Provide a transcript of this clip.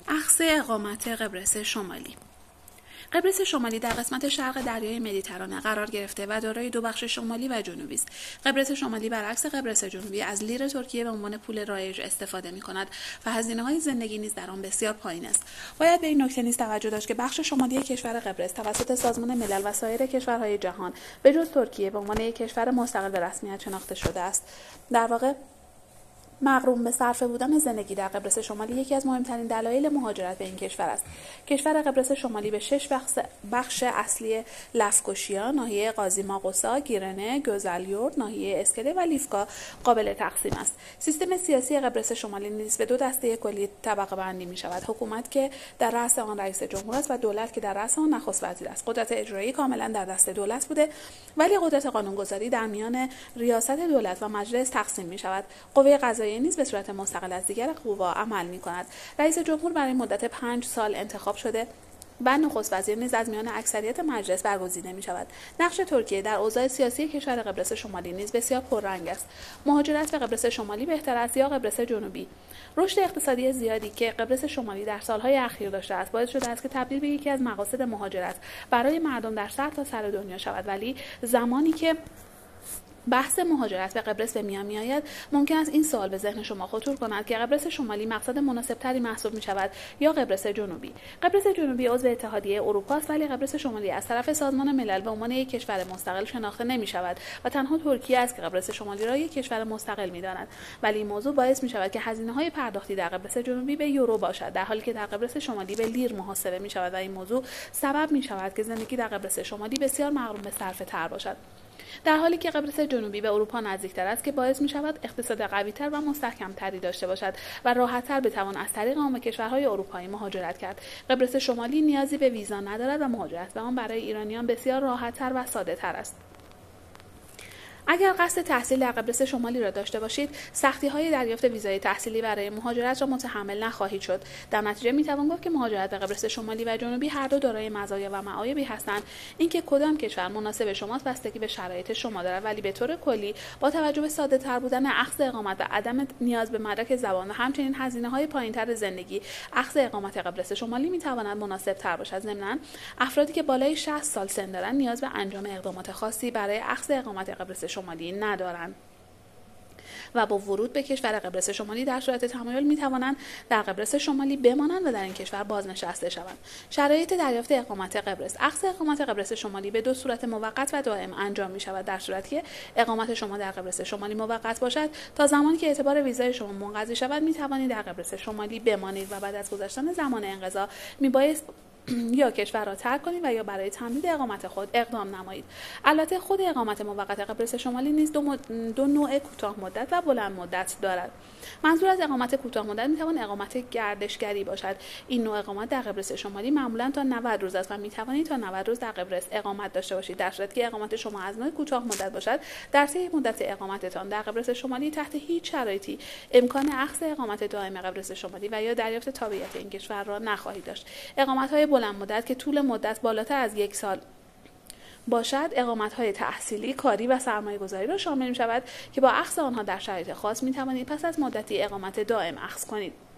اخذ اقامت قبرس شمالی. قبرس شمالی در قسمت شرق دریای مدیترانه قرار گرفته و دارای دو بخش شمالی و جنوبی است. قبرس شمالی برعکس قبرس جنوبی از لیر ترکیه به عنوان پول رایج استفاده می‌کند و هزینه‌های زندگی نیز در آن بسیار پایین است. باید به این نکته نیز توجه داشت که بخش شمالی کشور قبرس توسط سازمان ملل و سایر کشورهای جهان به جز ترکیه به عنوان یک کشور مستقل به رسمیت شناخته شده است. در واقع مغروم به صرفه بودن زندگی در قبرس شمالی یکی از مهمترین دلایل مهاجرت به این کشور است. کشور قبرس شمالی به 6 بخش اصلی لفکوشیا، ناحیه قازیماقوسا، گیرنه، گوزالیورد، ناحیه اسکله و لیفکا قابل تقسیم است. سیستم سیاسی قبرس شمالی نیز به دو دسته کلی طبقه بندی می شود: حکومت که در رأس آن رئیس جمهور است و دولت که در رأس آن نخست وزیر است. قدرت اجرایی کاملا در دست دولت بوده، ولی قدرت قانونگذاری در میان ریاست دولت و مجلس تقسیم می شود. قوه قضاییه نیز به صورت مستقل از دیگر قوا عمل می‌کند. رئیس جمهور برای مدت 5 سال انتخاب شده و نخست وزیر نیز از میان اکثریت مجلس برگزیده می‌شود. نقش ترکیه در اوضاع سیاسی کشور قبرس شمالی نیز بسیار پررنگ است. مهاجرت به قبرس شمالی بهتر است یا قبرس جنوبی؟ رشد اقتصادی زیادی که قبرس شمالی در سالهای اخیر داشته است باعث شده است که تبدیل به یکی از مقاصد مهاجرت برای مردم در سرتاسر دنیا شود، ولی زمانی که بحث مهاجرت به قبرس به میان میآید ممکن است این سوال به ذهن شما خطور کند که قبرس شمالی مقصد مناسبتری محسوب می شود یا قبرس جنوبی. قبرس جنوبی عضو اتحادیه اروپا است، ولی قبرس شمالی از طرف سازمان ملل به عنوان یک کشور مستقل شناخته نمی شود و تنها ترکیه است که قبرس شمالی را یک کشور مستقل می داند. ولی این موضوع باعث می شود که هزینه‌های پرداختی در قبرس جنوبی به یورو باشد، در حالی که در قبرس شمالی به لیر محاسبه می شود و این موضوع سبب می شود که زندگی در قبرس شمالی بسیار مغروم به صرفه تر باشد، در حالی که قبرس جنوبی به اروپا نزدیکتر است که باعث می شود اقتصاد قوی‌تر و مستحکم‌تری داشته باشد و راحت‌تر بتوان از طریق آن به کشورهای اروپایی مهاجرت کرد. قبرس شمالی نیازی به ویزا ندارد و مهاجرت به آن برای ایرانیان بسیار راحت‌تر و ساده‌تر است. اگر قصد تحصیل در قبرس شمالی را داشته باشید، سختی‌های دریافت ویزای تحصیلی برای مهاجرت را متحمل نخواهید شد. در نتیجه می‌توان گفت که مهاجرت به قبرس شمالی و جنوبی هر دو دارای مزایا و معایبی هستند. اینکه کدام کشور مناسب شماست بستگی به شرایط شما دارد، ولی به طور کلی با توجه به ساده‌تر بودن اخذ اقامت و عدم نیاز به مدرک زبان و همچنین هزینه‌های پایین‌تر زندگی، اخذ اقامت قبرس شمالی می‌تواند مناسب‌تر باشد. ضمناً افرادی که بالای 60 سال سن دارند نیاز به انجام اقدامات خاصی برای اخذ اقامت قبرس شمالی ندارند و با ورود به کشور قبرس شمالی در صورت تمایل می‌توانند در قبرس شمالی بمانند و در این کشور بازنشسته شوند. شرایط دریافت اقامت قبرس: اخذ اقامت قبرس شمالی به دو صورت موقت و دائم انجام می‌شود. در صورتی که اقامت شما در قبرس شمالی موقت باشد، تا زمانی که اعتبار ویزای شما منقضی شود می‌توانید در قبرس شمالی بمانید و بعد از گذشتن زمان انقضا می‌بایست یا کشور را ترک کنید و یا برای تمدید اقامت خود اقدام نمایید. البته خود اقامت موقت قبرس شمالی نیز دو نوع کوتاه مدت و بلند مدت دارد. منظور از اقامت کوتاه مدت میتوان اقامت گردشگری باشد. این نوع اقامت در قبرس شمالی معمولا تا 90 روز است و میتوانید تا 90 روز در قبرس اقامت داشته باشید. در صورتی که اقامت شما از نوع کوتاه مدت باشد، در طی مدت اقامتتان در قبرس شمالی تحت هیچ شرایطی امکان اخذ اقامت دائم قبرس شمالی و یا دریافت تابعیت این کشور را نخواهید داشت. اقامت‌های بلند مدت که طول مدت بالاتر از 1 سال باشد، اقامت‌های تحصیلی، کاری و سرمایه‌گذاری را شامل می‌شود که با اخذ آنها در شرایط خاص می‌توانید پس از مدتی اقامت دائم اخذ کنید.